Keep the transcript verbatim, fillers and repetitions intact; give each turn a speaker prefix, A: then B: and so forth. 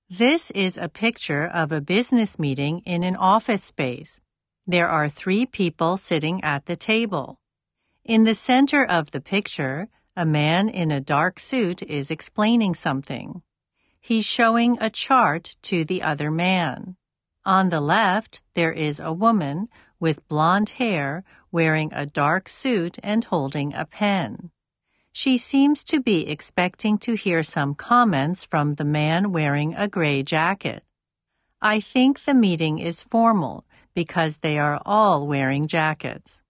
A: This is a picture of a business meeting in an office space. There are three people sitting at the table. In the center of the picture, a man in a dark suit is explaining something. He's showing a chart to the other man. On the left, there is a woman with blonde hair wearing a dark suit and holding a pen. She seems to be expecting to hear some comments from the man wearing a gray jacket. I think the meeting is formal because they are all wearing jackets.